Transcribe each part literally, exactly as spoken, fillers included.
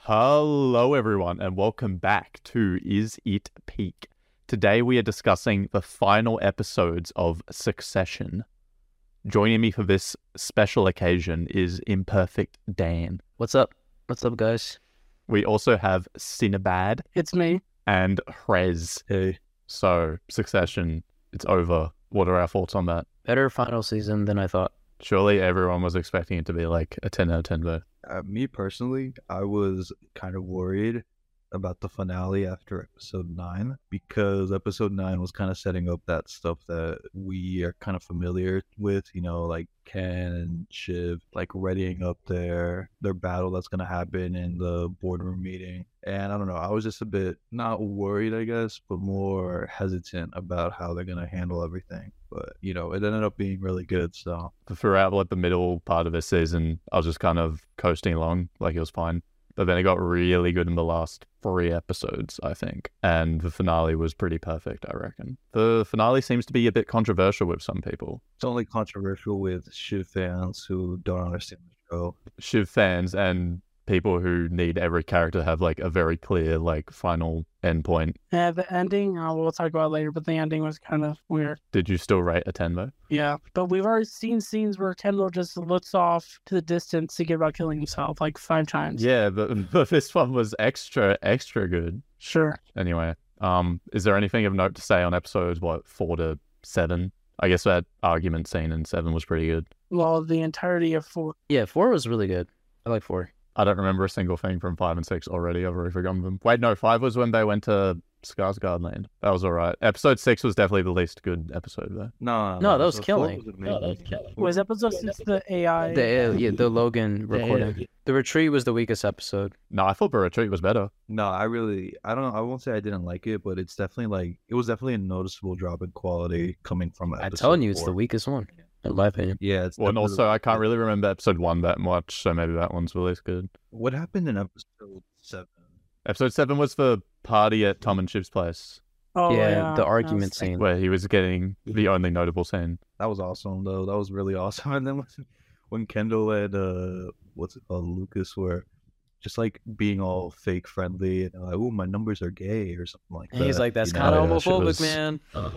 Hello everyone and welcome back to Is It Peak. Today we are discussing the final episodes of Succession. Joining me for this special occasion is Imperfect Dan. What's up? What's up, guys? We also have Cinnabad. It's me. And Hrez. Hey. So, Succession, it's over. What are our thoughts on that? Better final season than I thought. Surely everyone was expecting it to be like a ten out of ten though. Uh, me personally, I was kind of worried about the finale after episode nine because episode nine was kind of setting up that stuff that we are kind of familiar with, you know, like Ken and Shiv, like readying up their their battle that's going to happen in the boardroom meeting. And I don't know, I was just a bit not worried, I guess, but more hesitant about how they're going to handle everything. But, you know, it ended up being really good, so. Throughout like the middle part of this season, I was just kind of coasting along, like it was fine. But then it got really good in the last three episodes, I think. And the finale was pretty perfect, I reckon. The finale seems to be a bit controversial with some people. It's only controversial with Shiv fans who don't understand the show. Shiv fans and people who need every character to have like a very clear like final endpoint. Yeah, the ending, uh, we'll talk about it later, but the ending was kind of weird. Did you still rate a ten though? Yeah, but we've already seen scenes where Kendall just looks off to the distance thinking about killing himself like five times. Yeah, but, but this one was extra, extra good. Sure. Anyway, um, is there anything of note to say on episodes, what, four to seven? I guess that argument scene in seven was pretty good. Well, the entirety of four. Yeah, four was really good. I like four. I don't remember a single thing from five and six already. I've already forgotten them. Wait, no, five was when they went to Skarsgård Land. That was all right. Episode six was definitely the least good episode, though. No, No, that was so killing. four was No, that was killing. Was episode six the A I? The, uh, yeah, the Logan The- recording. The retreat was the weakest episode. No, I thought The Retreat was better. No, I really, I don't know. I won't say I didn't like it, but it's definitely like, it was definitely a noticeable drop in quality coming from I'm episode telling you, it's four. the weakest one, in my opinion. Yeah, it's Well, and definitely also, the- I can't really remember episode one that much, so maybe that one's the least good. What happened in episode seven? Episode seven was the party at Tom and Shiv's place, Oh, yeah, yeah, the I argument was- scene. where he was getting the only notable scene. That was awesome, though. That was really awesome. And then when, when Kendall and, uh, what's it called, Lucas were just like being all fake friendly and like, oh, my numbers are gay or something like And that. he's like, that's you know? kind of yeah, shit homophobic, was- man.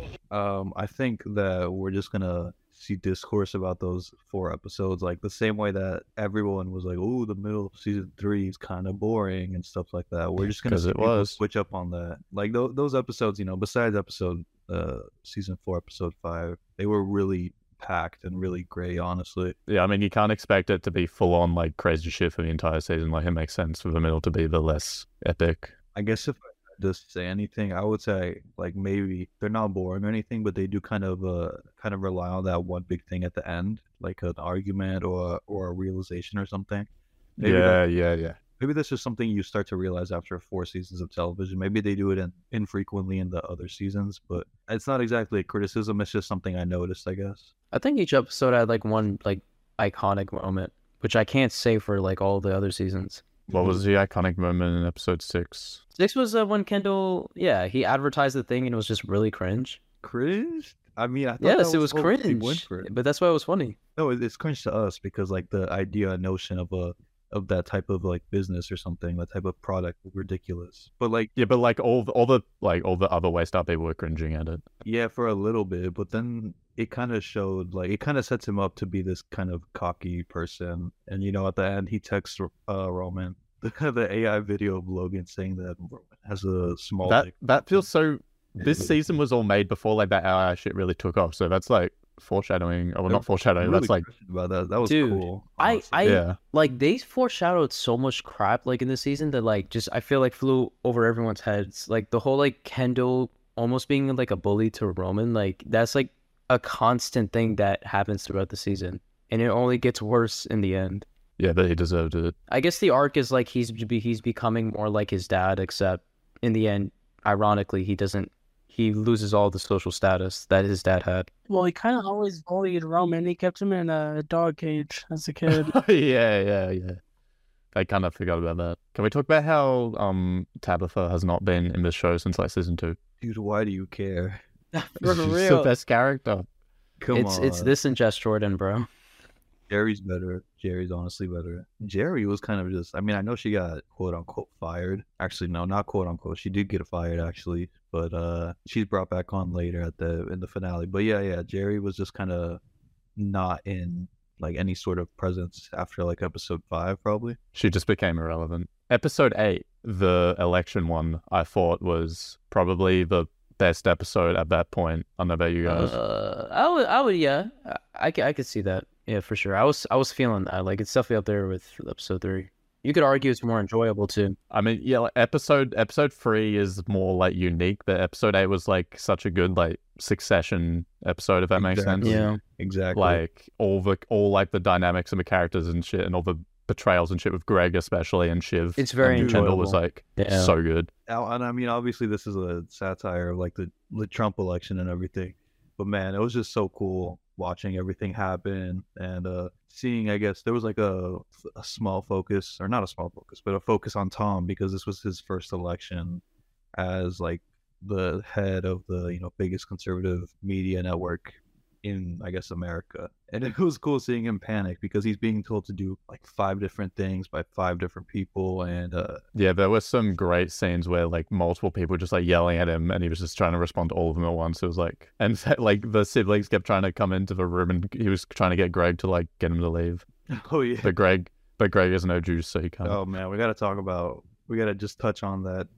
Um, I think that we're just gonna see discourse about those four episodes, like the same way that everyone was like, "Oh, the middle of season three is kind of boring" and stuff like that. We're just gonna 'Cause see it people was. switch up on that. Like th- those episodes, you know, besides episode uh season four, episode five, they were really packed and really great. Honestly, Yeah, I mean, you can't expect it to be full on like crazy shit for the entire season. Like, it makes sense for the middle to be the less epic. I guess if I had to say anything, I would say like maybe they're not boring or anything, but they do kind of uh kind of rely on that one big thing at the end, like an argument or or a realization or something. Maybe yeah, that, yeah, yeah. maybe that's just something you start to realize after four seasons of television. Maybe they do it in, infrequently in the other seasons, but it's not exactly a criticism. It's just something I noticed, I guess. I think each episode had like one like iconic moment, which I can't say for like all the other seasons. What was the iconic moment in episode six? Six was uh, when Kendall, yeah, he advertised the thing and it was just really cringe. Cringe? I mean, I thought Yes, that it was what they went cringe, for. but that's why it was funny. No, it- it's cringe to us because like the idea and notion of a of that type of like business or something, that type of product was ridiculous. But like, Yeah, but like all the, all the like all the other Waystar people were cringing at it. yeah, for a little bit, but then it kind of showed like it kind of sets him up to be this kind of cocky person. And you know, at the end, he texts uh, Roman the, the A I video of Logan saying that Roman has a small That dick. that feels so. This season was all made before like that A I shit really took off. So that's like foreshadowing. Oh, well, not foreshadowing. I'm that's really like curious about that. That was Dude, cool. I, honestly. I yeah. like they foreshadowed so much crap like in the season that like just I feel like flew over everyone's heads. Like the whole like Kendall almost being like a bully to Roman, like that's like a constant thing that happens throughout the season, and it only gets worse in the end. Yeah, but he deserved it. I guess the arc is like he's he's becoming more like his dad, except in the end, ironically, he doesn't. He loses all the social status that his dad had. Well, he kind of always bullied Roman. He kept him in a dog cage as a kid. yeah, yeah, yeah. I kind of forgot about that. Can we talk about how um Tabitha has not been in this show since like season two? Dude, why do you care? For She's real. the best character. Come it's on. it's this and Jess Jordan, bro. Jerry's better. Jerry's honestly better. Jerry was kind of just, I mean, I know she got quote unquote fired. Actually, no, not quote unquote. She did get fired actually, but uh she's brought back on later at the in the finale. But yeah, yeah, Jerry was just kind of not in like any sort of presence after like episode five probably. She just became irrelevant. Episode eight, the election one, I thought was probably the best episode at that point. I don't know about you guys. Uh, I would, I would, yeah, I, I, could- I could see that. Yeah, for sure. I was, I was feeling that. Like, it's definitely up there with episode three. You could argue it's more enjoyable too. I mean, yeah, like episode episode three is more like unique, but episode eight was like such a good like Succession episode, if that makes Exactly. sense. Yeah. Exactly. Like all the all like the dynamics of the characters and shit, and all the betrayals and shit with Greg especially and Shiv. It's very and Kendall was enjoyable. like Yeah. so good. Al- and I mean, obviously, this is a satire of like the, the Trump election and everything. But man, it was just so cool watching everything happen and uh, seeing. I guess there was like a, a small focus, or not a small focus, but a focus on Tom because this was his first election as like the head of the you know biggest conservative media network in I guess America. And it was cool seeing him panic because he's being told to do like five different things by five different people and uh Yeah, there were some great scenes where like multiple people just like yelling at him, and he was just trying to respond to all of them at once. It was like, and like the siblings kept trying to come into the room, and he was trying to get Greg to like get him to leave. oh yeah. But Greg, but Greg has no juice, so he can't. Oh man, we got to talk about. We got to just touch on that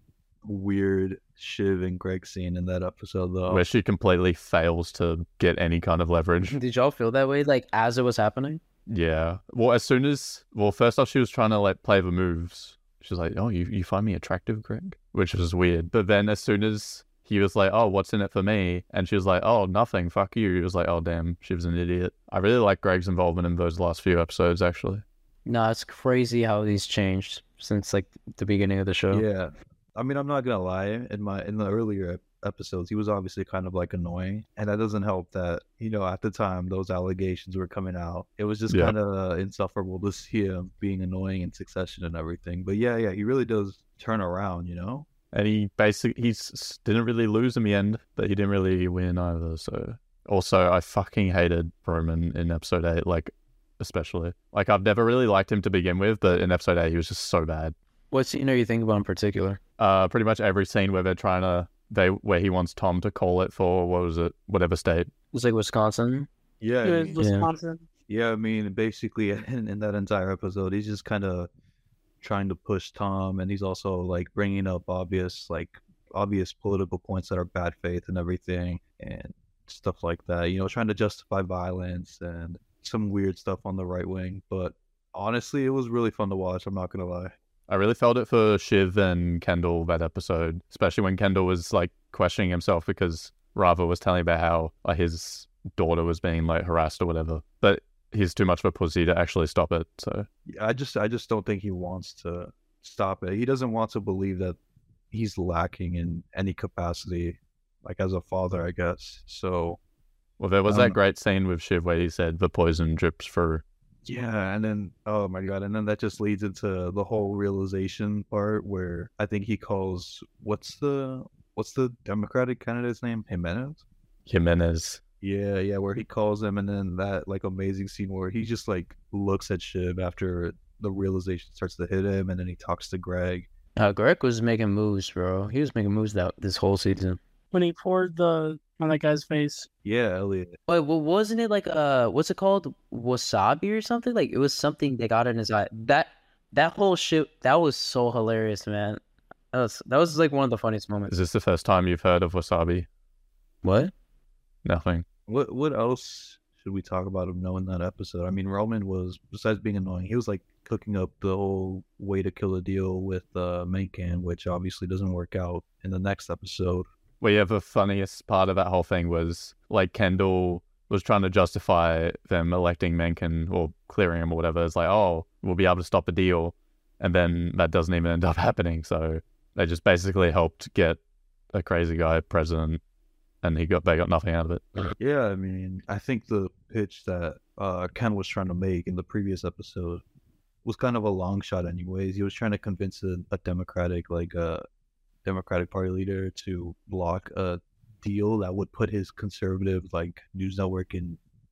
weird Shiv and Greg scene in that episode, though. Where she completely fails to get any kind of leverage. Did y'all feel that way, like as it was happening? Yeah. Well, as soon as well, first off, she was trying to like play the moves. She was like, "Oh, you you find me attractive, Greg," which was weird. But then as soon as he was like, "Oh, what's in it for me?" and she was like, "Oh, nothing. Fuck you." He was like, "Oh, damn, she was an idiot." I really like Greg's involvement in those last few episodes, actually. No, it's crazy how he's changed since like the beginning of the show. Yeah, I mean, I'm not gonna lie. In my in the earlier ep- episodes, he was obviously kind of like annoying, and that doesn't help. That you know, at the time, those allegations were coming out. It was just Yeah. kind of insufferable to see him being annoying in Succession and everything. But yeah, yeah, he really does turn around. You know. And he basically he s- didn't really lose in the end, but he didn't really win either. So also, I fucking hated Roman in episode eight, like especially. Like I've never really liked him to begin with, but in episode eight, he was just so bad. What scene are you thinking about in particular? Uh, pretty much every scene where they're trying to they where he wants Tom to call it for what was it, whatever state. It's like Wisconsin. Yeah, I It was mean- Wisconsin. Yeah, I mean, basically, in, in that entire episode, he's just kind of trying to push Tom, and he's also like bringing up obvious, like obvious political points that are bad faith and everything, and stuff like that. You know, trying to justify violence and some weird stuff on the right wing. But honestly, it was really fun to watch. I'm not gonna lie. I really felt it for Shiv and Kendall that episode, especially when Kendall was like questioning himself because Rava was telling about how uh, his daughter was being like harassed or whatever, but he's too much of a pussy to actually stop it. So I just, I just don't think he wants to stop it. He doesn't want to believe that he's lacking in any capacity, like as a father, I guess. So. well, there was Um, that great scene with Shiv where he said the poison drips through. Yeah, and then oh my god, and then that just leads into the whole realization part where I think he calls what's the what's the Democratic candidate's name? Jimenez? Jimenez. Yeah, yeah, where he calls him, and then that like amazing scene where he just like looks at Shiv after the realization starts to hit him, and then he talks to Greg. Uh, Greg was making moves, bro. He was making moves that this whole season. When he poured the on that guy's face. Yeah, Elliot. Wait, well, wasn't it like uh, what's it called, wasabi or something? Like it was something that got in his eye. That that whole shit, that was so hilarious, man. That was that was like one of the funniest moments. Is this the first time you've heard of wasabi? What? Nothing. What what else should we talk about him knowing that episode? I mean, Roman was, besides being annoying, he was like cooking up the whole way to kill a deal with uh, Mencken, which obviously doesn't work out in the next episode. Well, yeah, the funniest part of that whole thing was like Kendall was trying to justify them electing Mencken or clearing him or whatever. It's like, oh, we'll be able to stop a deal. And then that doesn't even end up happening. So they just basically helped get a crazy guy president, and he got they got nothing out of it. Yeah, I mean, I think the pitch that uh, Ken was trying to make in the previous episode was kind of a long shot anyways. He was trying to convince a, a Democratic, like a Democratic Party leader to block a deal that would put his conservative, like, news network in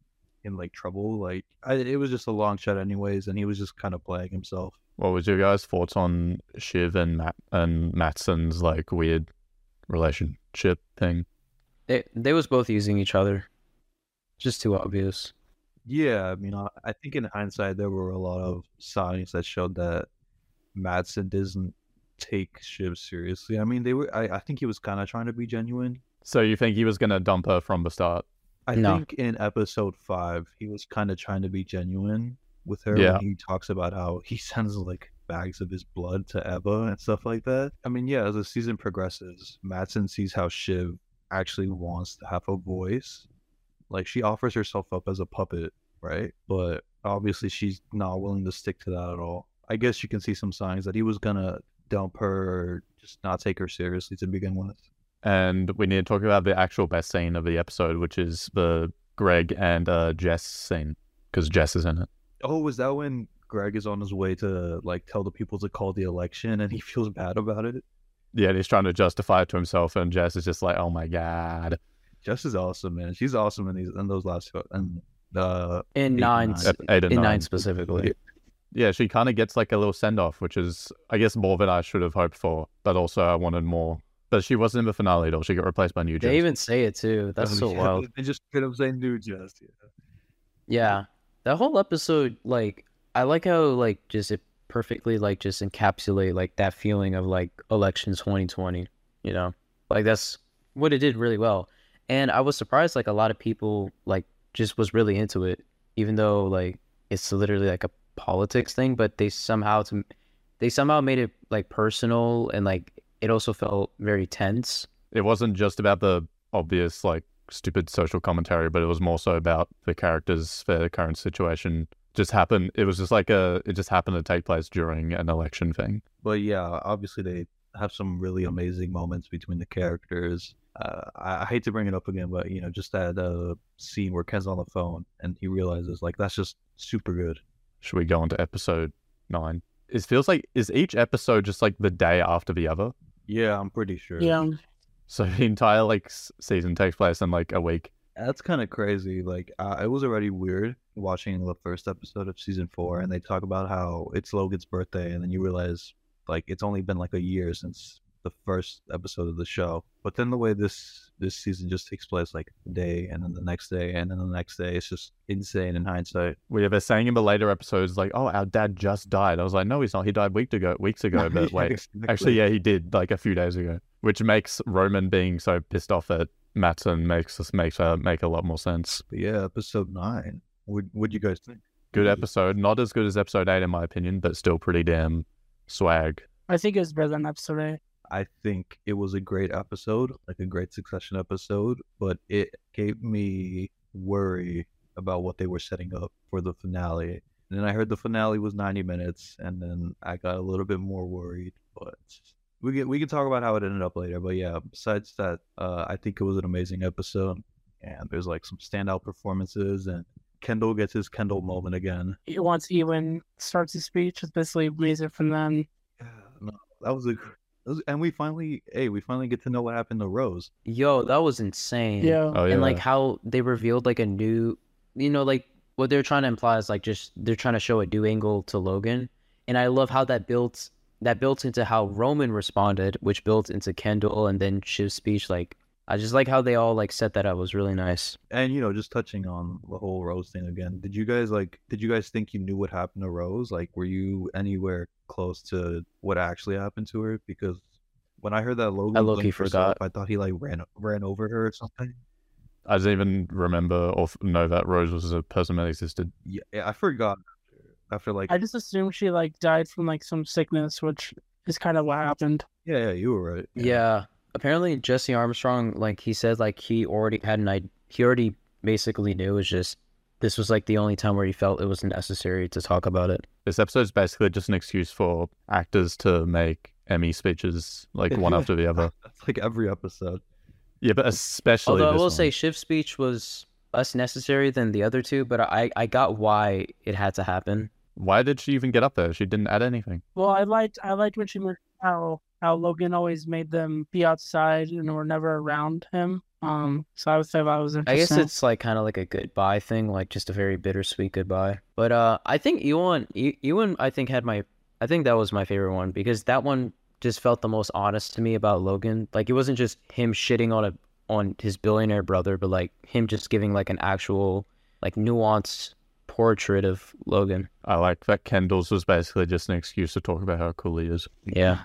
in like trouble. Like I, it was just a long shot anyways, and he was just kind of playing himself. What was your guys' thoughts on Shiv and Matt and Matsson's like weird relationship thing? They they was both using each other. Just too obvious. Yeah, I mean, I, I think in hindsight there were a lot of signs that showed that Matsson doesn't take Shiv seriously. I mean, they were. I, I think he was kind of trying to be genuine. So you think he was gonna dump her from the start? I No. think in episode five he was kind of trying to be genuine with her. Yeah. When he talks about how he sends like bags of his blood to Eva and stuff like that. I mean, yeah, as the season progresses, Matsson sees how Shiv actually wants to have a voice. Like she offers herself up as a puppet, right? But obviously she's not willing to stick to that at all. I guess you can see some signs that he was gonna dump her or just not take her seriously to begin with. And we need to talk about the actual best scene of the episode, which is the Greg and uh, Jess scene, because Jess is in it. Oh, was that when Greg is on his way to like tell the people to call the election and he feels bad about it? Yeah, and he's trying to justify it to himself, and Jess is just like, "Oh my god." Jess is awesome, man. She's awesome in these in those last two and uh In Eight nine, and nine. Ep- Eight and in nine. nine specifically. Yeah, she kind of gets like a little send off, which is, I guess, more than I should have hoped for. But also, I wanted more. But she wasn't in the finale at all. She got replaced by New Jess. They even say it too. That's Oh, so yeah, wild. They just straight up saying new Jess. Yeah. Yeah, that whole episode, like, I like how like just it perfectly like just encapsulate like that feeling of like elections twenty twenty. You know, like that's what it did really well. And I was surprised like a lot of people like just was really into it, even though like it's literally like a politics thing. But they somehow to they somehow made it like personal, and like it also felt very tense. It wasn't just about the obvious, like, stupid social commentary, but it was more so about the characters, their current situation. Just happened. It was just like a. It just happened to take place during an election thing. But yeah, obviously they have some really amazing moments between the characters. Uh, I, I hate to bring it up again, but you know, just that uh, scene where Ken's on the phone and he realizes like that's just super good. Should we go on to episode nine? It feels like, is each episode just like the day after the other? Yeah, I'm pretty sure. Yeah. So the entire like s- season takes place in like a week. That's kind of crazy. Like, uh, it was already weird watching the first episode of season four, and they talk about how it's Logan's birthday, and then you realize, like, it's only been like a year since the first episode of the show. But then the way this this season just takes place, like, a day, and then the next day, and then the next day, it's just insane in hindsight. We were saying in the later episodes, like, "Oh, our dad just died." I was like, "No, he's not. He died week ago, weeks ago." But Yeah, wait, exactly. actually, yeah, he did like a few days ago, which makes Roman being so pissed off at Matsson makes us makes uh, make a lot more sense. But yeah, episode nine. What what you guys think? Good episode, not as good as episode eight in my opinion, but still pretty damn swag. I think it was better than episode eight. I think it was a great episode, like a great Succession episode, but it gave me worry about what they were setting up for the finale. And then I heard the finale was ninety minutes, and then I got a little bit more worried. But we can we can talk about how it ended up later. But yeah, besides that, uh, I think it was an amazing episode, and there's like some standout performances, and Kendall gets his Kendall moment again. Once Ewan starts his speech, it's basically amazing from then. Yeah, no, that was a. that was- And we finally, hey, we finally get to know what happened to Rose. Yo, that was insane. Yeah. Oh yeah, And like how they revealed like a new, you know, like what they're trying to imply is like just they're trying to show a new angle to Logan. And I love how that built that built into how Roman responded, which built into Kendall and then Shiv's speech. Like I just like how they all like set that up. It was really nice. And you know, just touching on the whole Rose thing again, did you guys like? Did you guys think you knew what happened to Rose? Like, were you anywhere close to what actually happened to her? Because when I heard that Logan I low-key blamed herself, forgot. I thought he like ran ran over her or something. I didn't even remember or f- know that Rose was a person that existed. Yeah, yeah, I forgot. After like, I just assumed she like died from like some sickness, which is kind of what happened. yeah, yeah, you were right. Yeah. Apparently Jesse Armstrong, like he said, like he already had an idea. He already basically knew. It's just this was like the only time where he felt it was necessary to talk about it. This episode's basically just an excuse for actors to make Emmy speeches like one after the other. That's like every episode. Yeah, but especially Although I this will one. say Shiv's speech was less necessary than the other two, but I, I got why it had to happen. Why did she even get up there? She didn't add anything. Well, I liked I liked when she mentioned how how Logan always made them be outside and were never around him. Um, so I would say that was I interesting. guess it's like kind of like a goodbye thing, like just a very bittersweet goodbye. But uh, I think Ewan, E- Ewan, I think had my, I think that was my favorite one because that one just felt the most honest to me about Logan. Like it wasn't just him shitting on a on his billionaire brother, but like him just giving like an actual like nuanced portrait of Logan. I like that Kendall's was basically just an excuse to talk about how cool he is. Yeah.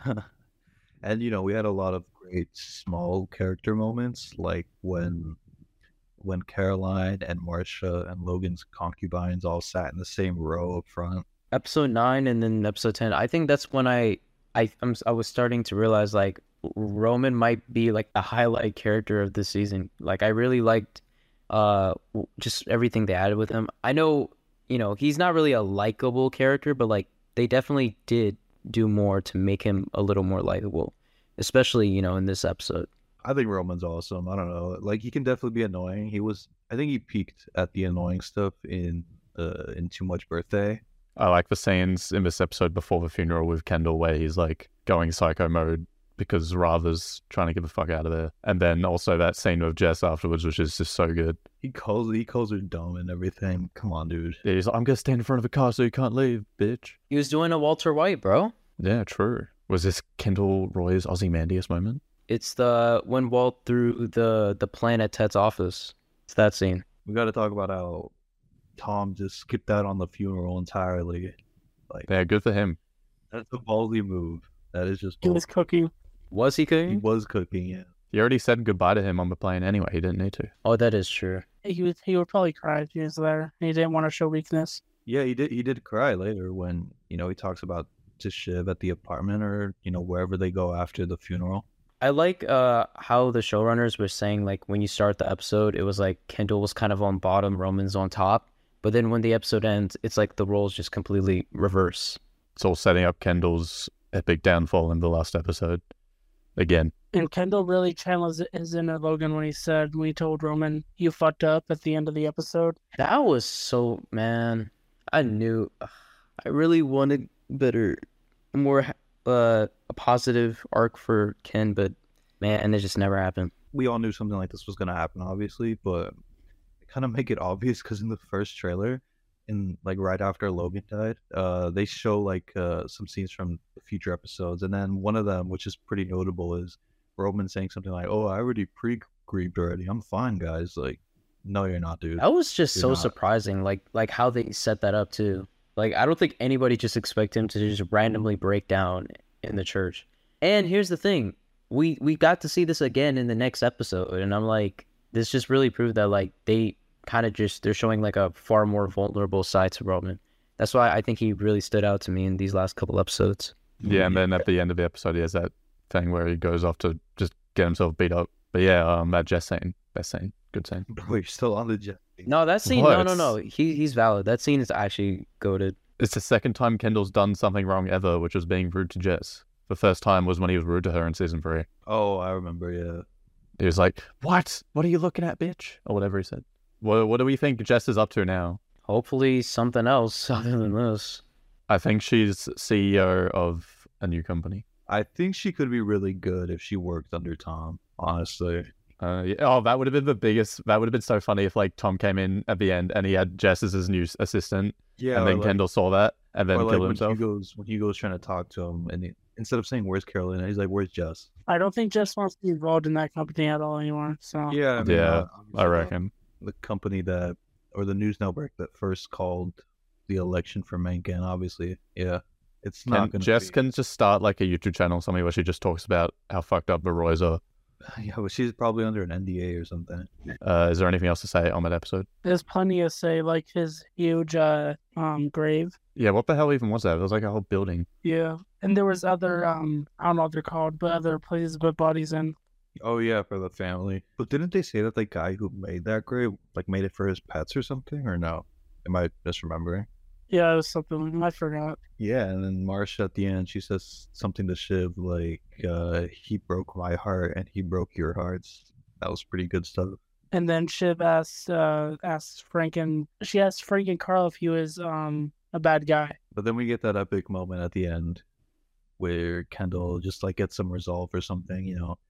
And you know, we had a lot of great small character moments, like when when Caroline and Marcia and Logan's concubines all sat in the same row up front. Episode nine and then episode ten. I think that's when I I I'm, I was starting to realize like Roman might be like the highlight character of this season. Like I really liked uh w- just everything they added with him. I know, you know, he's not really a likable character, but like they definitely did do more to make him a little more likable, especially, you know, in this episode. I think Roman's awesome. I don't know, like he can definitely be annoying. He was, I think he peaked at the annoying stuff in uh in Too Much Birthday. I like the scenes in this episode before the funeral with Kendall where he's like going psycho mode because Rava's trying to get the fuck out of there. And then also that scene with Jess afterwards, which is just so good. He calls he calls her dumb and everything. Come on, dude. Yeah, he's like, I'm gonna stand in front of the car so you can't leave, bitch. He was doing a Walter White, bro. Yeah, true. Was this Kendall Roy's Ozymandias moment? It's the when Walt threw the the plan at Ted's office. It's that scene. We got to talk about how Tom just skipped out on the funeral entirely. Like Yeah, good for him. that's a ballsy move. That is just He was ballsy. cooking. Was he He cooking? was cooking, yeah. He already said goodbye to him on the plane anyway. He didn't need to. Oh, that is true. He was he would probably cry if he was there. He didn't want to show weakness. Yeah, he did. He did cry later when you know he talks about to Shiv at the apartment or you know wherever they go after the funeral. I like uh how the showrunners were saying like when you start the episode, it was like Kendall was kind of on bottom, Roman's on top. But then when the episode ends, it's like the roles just completely reverse. It's all setting up Kendall's epic downfall in the last episode. Again. And Kendall really channels his inner Logan when he said, when he told Roman, "You fucked up" at the end of the episode. That was so, man. I knew. I really wanted better, more uh a positive arc for Ken, but man, and it just never happened. We all knew something like this was gonna happen, obviously, but they kind of make it obvious because in the first trailer, in like right after Logan died, uh, they show like uh some scenes from the future episodes, and then one of them, which is pretty notable, is Roman saying something like, "Oh, I already pre-grieved already. I'm fine, guys." Like, no, you're not, dude. That was just You're so not. surprising, like like how they set that up too. Like I don't think anybody just expect him to just randomly break down in the church. And here's the thing, we we got to see this again in the next episode, and I'm like, this just really proved that like they kind of just they're showing like a far more vulnerable side to Roman. That's why I think he really stood out to me in these last couple episodes. Yeah, and then at the end of the episode, he has that thing where he goes off to just get himself beat up. But yeah, um, that Jess scene, best scene, good scene. Bro, you're still on the jet. No, that scene, no, What? no, no, he he's valid. That scene is actually goated. It's the second time Kendall's done something wrong ever, which was being rude to Jess. The first time was when he was rude to her in season three. Oh, I remember. Yeah. He was like, "What? What are you looking at, bitch?" Or whatever he said. What What do we think Jess is up to now? Hopefully something else other than this. I think she's C E O of a new company. I think she could be really good if she worked under Tom, honestly. Uh, yeah. Oh, that would have been the biggest. That would have been so funny if like Tom came in at the end and he had Jess as his new s- assistant, Yeah, and or then like, Kendall saw that and then or like killed when himself. Hugo's when Hugo's trying to talk to him, and he, instead of saying "Where's Carolina," he's like, "Where's Jess?" I don't think Jess wants to be involved in that company at all anymore. So Yeah, I mean, Yeah, uh, I reckon. the company that or the news network that first called the election for Mencken. Obviously, yeah, it's not Can, going to. Jess be... can just start like a YouTube channel, or something where she just talks about how fucked up the Roys are. Yeah, but she's probably under an N D A or something. Uh, is there anything else to say on that episode? there's plenty to say, like his huge uh um grave. Yeah, what the hell even was that? It was like a whole building. Yeah, and there was other um I don't know what they're called, but other places to put bodies in. Oh yeah, for the family. But didn't they say that the guy who made that grave like made it for his pets or something, or no? Am I misremembering? Yeah, it was something I forgot. Yeah, and then Marsha at the end, she says something to Shiv like, uh, "He broke my heart and he broke your hearts." That was pretty good stuff. And then Shiv asked uh asked Frank and she asked Frank and Carl if he was um a bad guy. But then we get that epic moment at the end where Kendall just like gets some resolve or something. You know,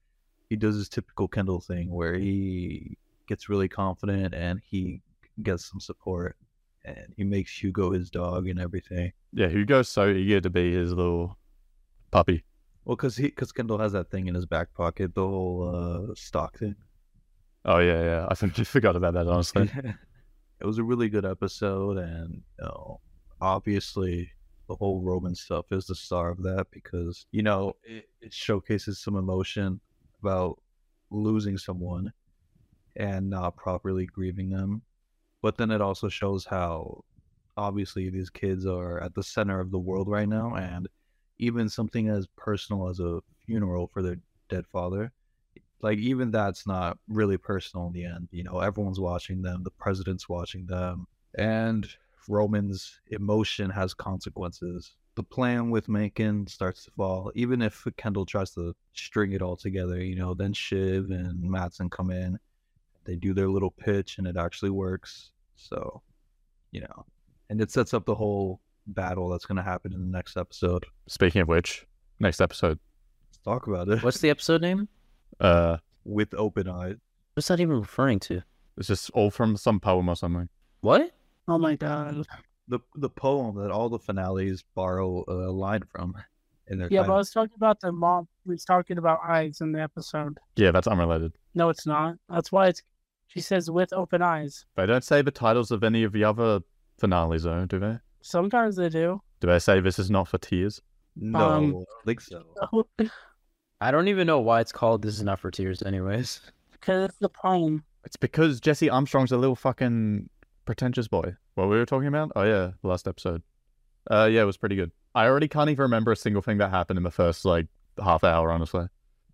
he does his typical Kendall thing where he gets really confident and he gets some support and he makes Hugo his dog and everything. Yeah, Hugo's so eager to be his little puppy. Well, because he because Kendall has that thing in his back pocket, the whole uh, stock thing. Oh yeah, yeah. I think I forgot about that, honestly. It was a really good episode, and you know, obviously the whole Roman stuff is the star of that because you know it, it showcases some emotion about losing someone and not properly grieving them, but then it also shows how obviously these kids are at the center of the world right now, and even something as personal as a funeral for their dead father, like even that's not really personal in the end. You know, everyone's watching them, the president's watching them, and Roman's emotion has consequences. The plan with Mencken starts to fall, even if Kendall tries to string it all together. You know, then Shiv and Matsson come in, they do their little pitch, and it actually works. So, you know, and it sets up the whole battle that's going to happen in the next episode. Speaking of which, next episode. Let's talk about it. What's the episode name? Uh, With Open Eyes. What's that even referring to? it's just all from some poem or something. What? Oh my god. The the poem that all the finales borrow a line from in their Yeah, but I title. was talking about the mom. We was talking about eyes in the episode. Yeah, that's unrelated. No, it's not. That's why it's. She says with open eyes. They don't say the titles of any of the other finales, though, do they? Sometimes they do. Do they say this is not for tears? No, Um, I don't think so. I don't even know why it's called This Is Not for Tears anyways. Because it's the poem. It's because Jesse Armstrong's a little fucking pretentious boy. What we were talking about? Oh yeah, the last episode. Uh, yeah, it was pretty good. I already can't even remember a single thing that happened in the first like half hour, honestly.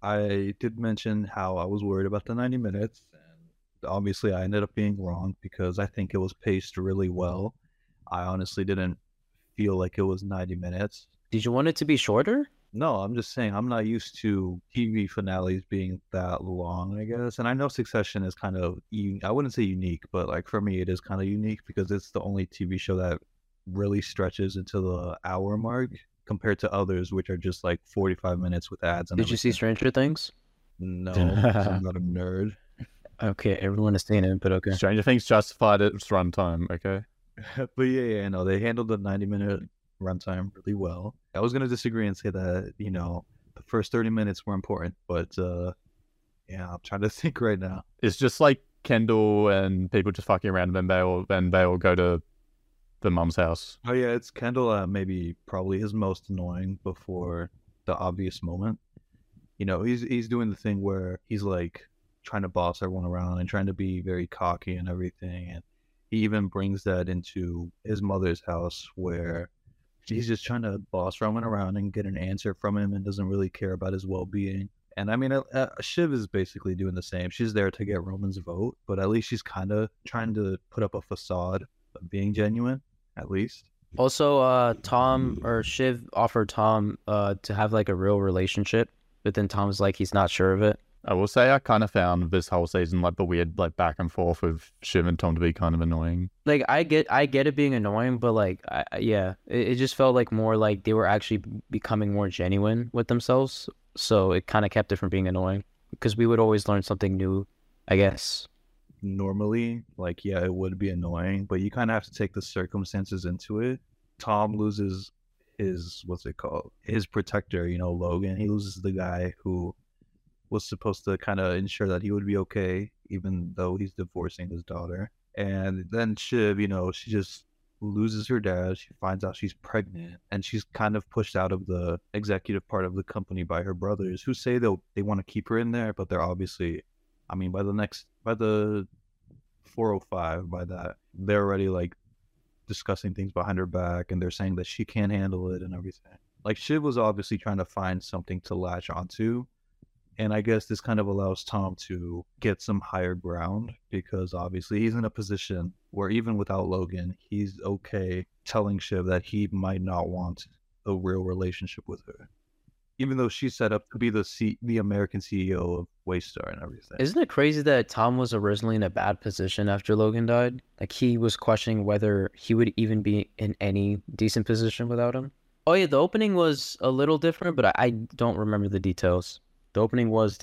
I did mention how I was worried about the ninety minutes, and obviously I ended up being wrong because I think it was paced really well. I honestly didn't feel like it was ninety minutes. Did you want it to be shorter? No, I'm just saying I'm not used to T V finales being that long, I guess. And I know Succession is kind of, u- I wouldn't say unique, but like for me, it is kind of unique because it's the only T V show that really stretches into the hour mark compared to others, which are just like forty-five minutes with ads. And Did you see everything. Stranger Things? No, 'cause I'm not a nerd. Okay, everyone has seen it, but okay. Stranger Things justified its runtime, okay? But yeah, yeah, no, they handled the ninety minute runtime really well. I was gonna disagree and say that, you know, the first thirty minutes were important, but uh yeah, I'm trying to think right now. It's just like Kendall and people just fucking around, and then they'll then they'll go to the mum's house. Oh yeah, it's Kendall uh, maybe probably his most annoying before the obvious moment. You know, he's he's doing the thing where he's like trying to boss everyone around and trying to be very cocky and everything, and he even brings that into his mother's house where he's just trying to boss Roman around and get an answer from him and doesn't really care about his well-being. And I mean, uh, uh, Shiv is basically doing the same. She's there to get Roman's vote, but at least she's kind of trying to put up a facade of being genuine, at least. Also, uh, Tom or Shiv offered Tom uh to have like a real relationship, but then Tom was like he's not sure of it. I will say I kind of found this whole season like the weird like back and forth with Shiv and Tom to be kind of annoying. Like I get, I get it being annoying, but like, I, I- yeah, it, it just felt like more like they were actually becoming more genuine with themselves. So it kind of kept it from being annoying because we would always learn something new, I guess. Normally, like, yeah, it would be annoying, but you kind of have to take the circumstances into it. Tom loses his, what's it called? His protector, you know, Logan. He loses the guy who was supposed to kind of ensure that he would be okay, even though he's divorcing his daughter. And then Shiv, you know, she just loses her dad. She finds out she's pregnant, and she's kind of pushed out of the executive part of the company by her brothers, who say they'll they want to keep her in there, but they're obviously, I mean, by the next by the four oh five, by that they're already like discussing things behind her back, and they're saying that she can't handle it and everything. Like Shiv was obviously trying to find something to latch onto. And I guess this kind of allows Tom to get some higher ground because obviously he's in a position where even without Logan, he's okay telling Shiv that he might not want a real relationship with her. Even though she's set up to be the C- the American C E O of Waystar and everything. Isn't it crazy that Tom was originally in a bad position after Logan died? Like he was questioning whether he would even be in any decent position without him. Oh yeah, the opening was a little different, but I, I don't remember the details. The opening was different.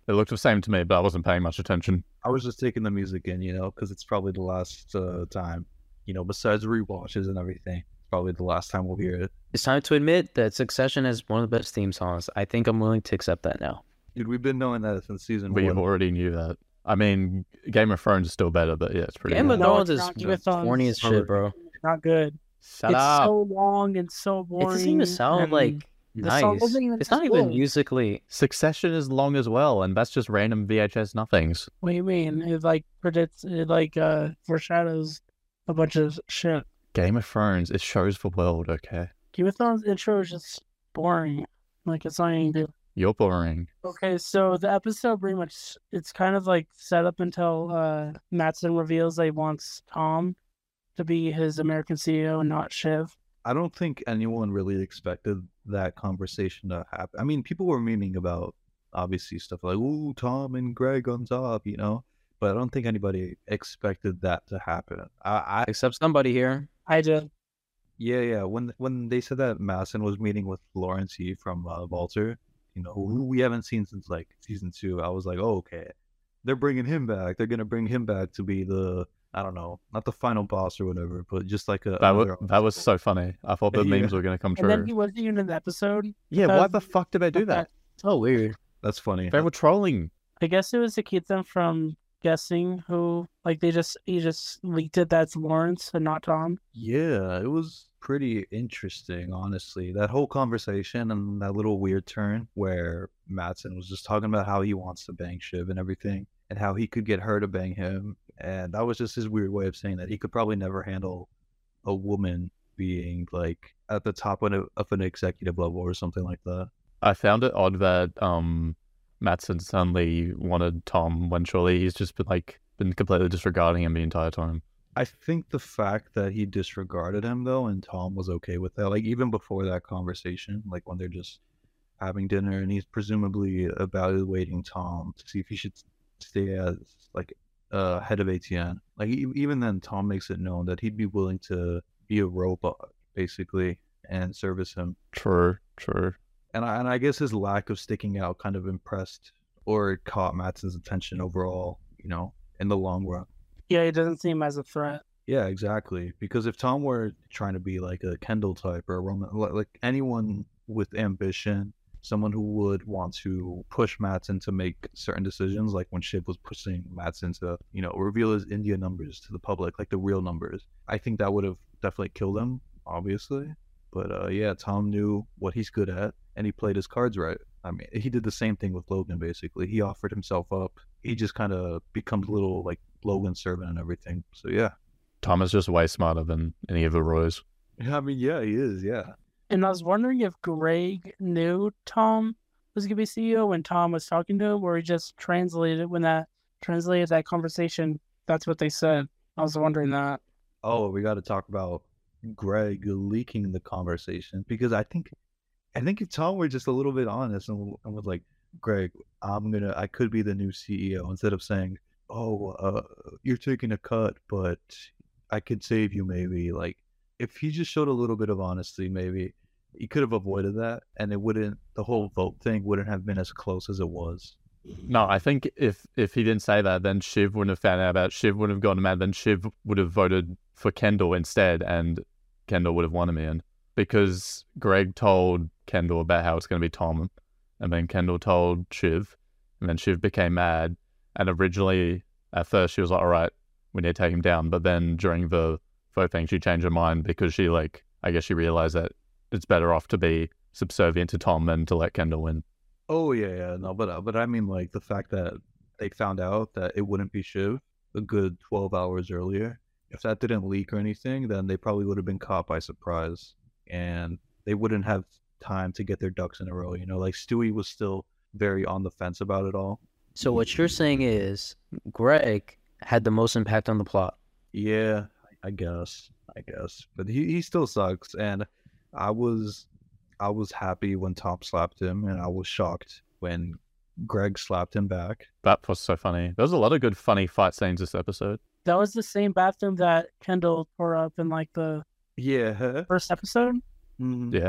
It looked the same to me, but I wasn't paying much attention. I was just taking the music in, you know, because it's probably the last uh, time, you know, besides rewatches and everything, it's probably the last time we'll hear it. It's time to admit that Succession is one of the best theme songs. I think I'm willing to accept that now. Dude, we've been knowing that since season We one. already knew that. I mean, Game of Thrones is still better, but yeah, it's pretty Game good. of No, Thrones it's is not. Game of Thrones corny as is shit, bro. Not good. Shut it's up. so long and so It boring. doesn't even sound and like the song nice. doesn't even It's not even good. musically. Succession is long as well, and that's just random V H S nothings. What do you mean? It like predicts, it like uh foreshadows a bunch of shit. Game of Thrones, it shows the world, okay? Game of Thrones intro is just boring. Like it's not anything good. You're boring. Okay, so the episode pretty much it's kind of like set up until uh Mattson reveals that he wants Tom to be his American C E O and not Shiv. I don't think anyone really expected that conversation to happen. I mean, people were memeing about obviously stuff like, ooh, Tom and Greg on top, you know? But I don't think anybody expected that to happen. I, I Except somebody here. I did. yeah, yeah. When when they said that Masson was meeting with Lawrence Yee from uh, Walter, you know, who we haven't seen since like season two, I was like, oh, okay. They're bringing him back. They're going to bring him back to be the, I don't know, not the final boss or whatever, but just like a. That was, another that was obstacle. so funny. I thought the Yeah. memes were going to come And true. then he wasn't even in the episode. Yeah, why because- the fuck did they do that? Oh, weird. That's funny. They were trolling. I guess it was to keep them from guessing who, like they just he just leaked it that's Lawrence and not Tom. Yeah, it was pretty interesting, honestly. That whole conversation and that little weird turn where Mattson was just talking about how he wants to bang Shiv and everything, and how he could get her to bang him. And that was just his weird way of saying that he could probably never handle a woman being like at the top of, a, of an executive level or something like that. I found it odd that um, Mattson suddenly wanted Tom when surely he's just been like been completely disregarding him the entire time. I think the fact that he disregarded him though, and Tom was okay with that, like even before that conversation, like when they're just having dinner and he's presumably evaluating Tom to see if he should stay as like uh, head of A T N. Like e- even then, Tom makes it known that he'd be willing to be a robot basically and service him. True, true. And I, and I guess his lack of sticking out kind of impressed or caught Mattson's attention overall, you know, in the long run. Yeah, he doesn't seem as a threat. Yeah, exactly. Because if Tom were trying to be like a Kendall type or a Roman, like, like anyone with ambition, someone who would want to push Mattson to make certain decisions, like when Shiv was pushing Mattson to, you know, reveal his India numbers to the public, like the real numbers, I think that would have definitely killed him, obviously. But uh, yeah, Tom knew what he's good at, and he played his cards right. I mean, he did the same thing with Logan, basically. He offered himself up. He just kind of becomes a little like Logan's servant and everything. So yeah. Tom is just way smarter than any of the Roys. I mean, yeah, he is, yeah. And I was wondering if Greg knew Tom was gonna be C E O when Tom was talking to him, or he just translated when that translated that conversation. That's what they said. I was wondering that. Oh, we got to talk about Greg leaking the conversation, because I think, I think if Tom were just a little bit honest and, and was like, Greg, I'm gonna, I could be the new C E O, instead of saying, oh, uh, you're taking a cut, but I could save you maybe. Like, if he just showed a little bit of honesty, maybe he could have avoided that, and it wouldn't, the whole vote thing wouldn't have been as close as it was. No, I think if if he didn't say that, then Shiv wouldn't have found out about it. Shiv wouldn't have gotten mad. Then Shiv would have voted for Kendall instead, and Kendall would have won him in. Because Greg told Kendall about how it's going to be Tom, and then Kendall told Shiv, and then Shiv became mad. And originally, at first, she was like, all right, we need to take him down. But then during the vote thing, she changed her mind because she, like, I guess she realized that it's better off to be subservient to Tom than to let Kendall win. Oh yeah, yeah, no, but uh, but I mean, like the fact that they found out that it wouldn't be Shiv a good twelve hours earlier. If that didn't leak or anything, then they probably would have been caught by surprise, and they wouldn't have time to get their ducks in a row. You know, like Stewie was still very on the fence about it all. So what you're saying is Greg had the most impact on the plot. Yeah, I guess, I guess, but he he still sucks, and I was. I was happy when Tom slapped him, and I was shocked when Greg slapped him back. That was so funny. There was a lot of good funny fight scenes this episode. That was the same bathroom that Kendall tore up in like the Yeah. first episode. Mhm. Yeah.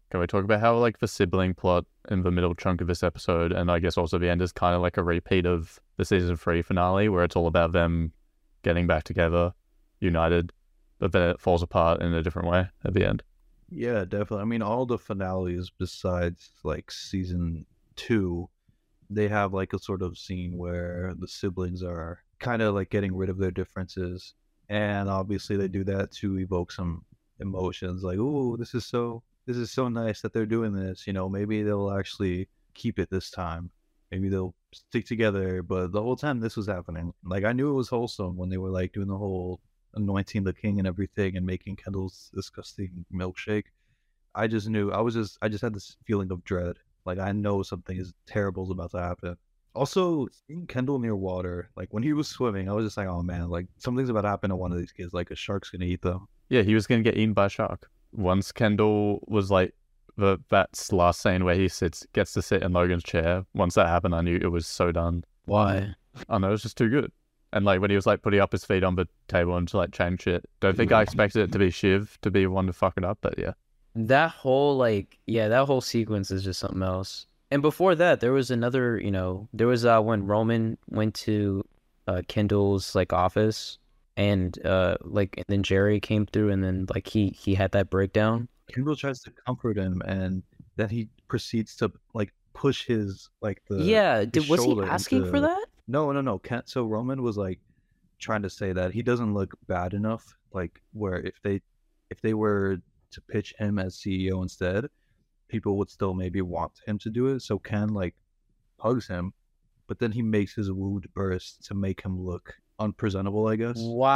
Can we talk about how like the sibling plot in the middle chunk of this episode, and I guess also the end, is kind of like a repeat of the season three finale, where it's all about them getting back together, united, but then it falls apart in a different way at the end. Yeah, definitely. I mean, all the finales besides like season two, they have like a sort of scene where the siblings are kind of like getting rid of their differences, and obviously they do that to evoke some emotions, like, "Ooh, this is so this is so nice that they're doing this." You know, maybe they'll actually keep it this time. Maybe they'll stick together. But the whole time this was happening, like, I knew it was wholesome when they were like doing the whole anointing the king and everything and making Kendall's disgusting milkshake. I just knew I was just I just had this feeling of dread. Like, I know something is terrible is about to happen. Also, seeing Kendall near water, like when he was swimming, I was just like, oh man, like something's about to happen to one of these kids. Like a shark's gonna eat them. Yeah, he was going to get eaten by a shark. Once Kendall was like, the that's last scene where he sits, gets to sit in Logan's chair. Once that happened, I knew it was so done. Why? I know, it was just too good. And like when he was like putting up his feet on the table and to like change shit. Don't think I expected it to be Shiv to be one to fuck it up, but yeah. That whole like yeah, that whole sequence is just something else. And before that, there was another, you know, there was uh when Roman went to uh Kendall's like office, and uh like and then Jerry came through, and then like he he had that breakdown. Kendall tries to comfort him, and then he proceeds to like push his like the Yeah, his did was he shoulder asking into- for that? No, no, no. Can't. So Roman was like trying to say that he doesn't look bad enough. Like, where if they if they were to pitch him as C E O instead, people would still maybe want him to do it. So Ken like hugs him, but then he makes his wound burst to make him look unpresentable, I guess.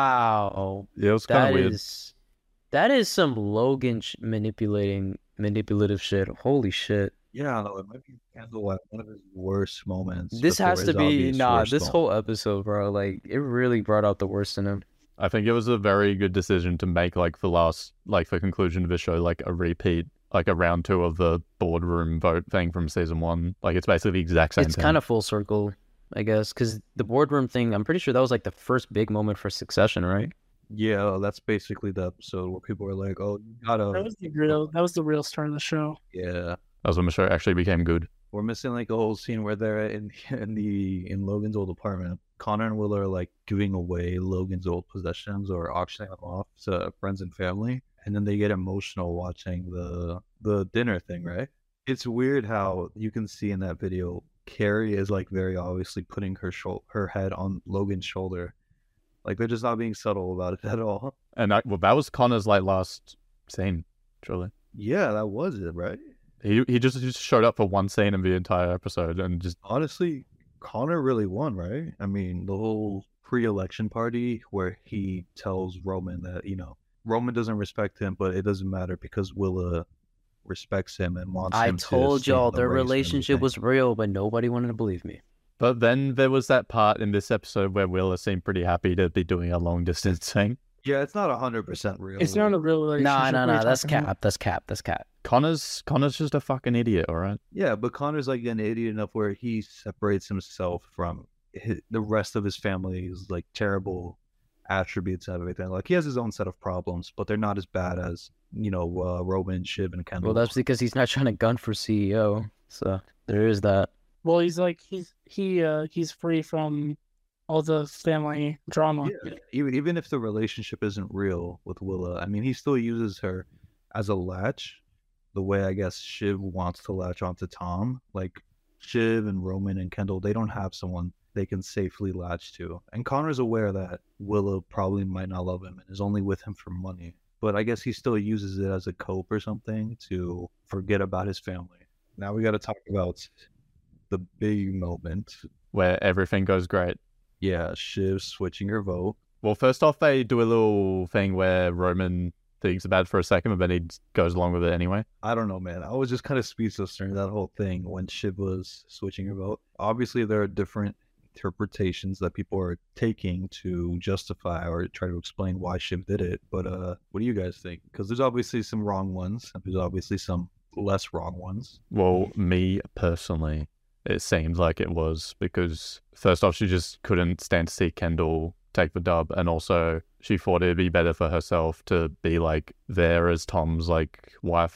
Wow. Yeah, it was kind That of weird. is that is some Logan sh- manipulating manipulative shit. Holy shit. Yeah, no, it might be Kendall at one of his worst moments. This before has to his be obvious nah, worst this moment. whole episode, bro, like it really brought out the worst in him. I think it was a very good decision to make like the last, like the conclusion of the show, like a repeat, like a round two of the boardroom vote thing from season one. Like it's basically the exact same It's thing. kind of full circle, I guess, because the boardroom thing, I'm pretty sure that was like the first big moment for Succession, right? Yeah, that's basically the episode where people were like, "Oh, you gotta." That was the real. That was the real start of the show. Yeah, That was when the show actually became good. we're missing like a whole scene where they're in in the in Logan's old apartment. Connor and Will are like giving away Logan's old possessions or auctioning them off to friends and family, and then they get emotional watching the the dinner thing. Right? It's weird how you can see in that video, Carrie is like very obviously putting her shou- her head on Logan's shoulder. Like they're just not being subtle about it at all. And I, well, that was Connor's like last scene, surely. Yeah, that was it, right? He he just, just showed up for one scene in the entire episode and just Honestly, Connor really won, right? I mean, the whole pre-election party where he tells Roman that, you know, Roman doesn't respect him, but it doesn't matter because Willa respects him and wants I him to told stay in y'all the their race and relationship everything. was real, but nobody wanted to believe me. But then there was that part in this episode where Willa seemed pretty happy to be doing a long distance thing. Yeah, it's not one hundred percent real. It's not a real relationship. Nah, nah, What are nah. you That's talking about? cap. That's cap. That's cap. Connor's Connor's just a fucking idiot, all right? Yeah, but Connor's like an idiot enough where he separates himself from hi the rest of his family's like terrible attributes and everything. Like he has his own set of problems, but they're not as bad as, you know, uh, Roman, Shiv, and Kendall. Well, that's because he's not trying to gun for C E O. So there is that. Well, he's like he's he uh he's free from all the family drama. Yeah, even even if the relationship isn't real with Willa, I mean, he still uses her as a latch, the way I guess Shiv wants to latch onto Tom. Like Shiv and Roman and Kendall, they don't have someone they can safely latch to, and Connor's aware that Willa probably might not love him and is only with him for money. But I guess he still uses it as a cope or something to forget about his family. Now we got to talk about the big moment. Where everything goes great. Yeah, Shiv switching her vote. Well, first off, they do a little thing where Roman thinks about it for a second, but then he goes along with it anyway. I don't know, man. I was just kind of speechless during that whole thing when Shiv was switching her vote. Obviously, there are different interpretations that people are taking to justify or try to explain why Shiv did it. But uh, what do you guys think? Because there's obviously some wrong ones, and there's obviously some less wrong ones. Well, me personally, it seems like it was because first off, she just couldn't stand to see Kendall take the dub, and also she thought it'd be better for herself to be like there as Tom's like wife